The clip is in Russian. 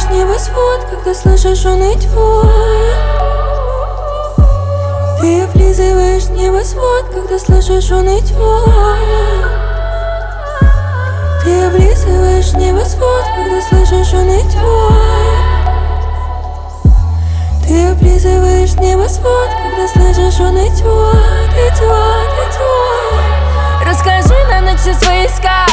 облизываешь небосвод, когда слышишь уныть твой. Ты облизываешь небосвод, когда слышишь уныть твой. Ты облизываешь небосвод, когда слышишь уныть твой. Ты облизываешь небосвод, когда слышишь уныть твой. Ты твой. Расскажи на ночь все свои сказки.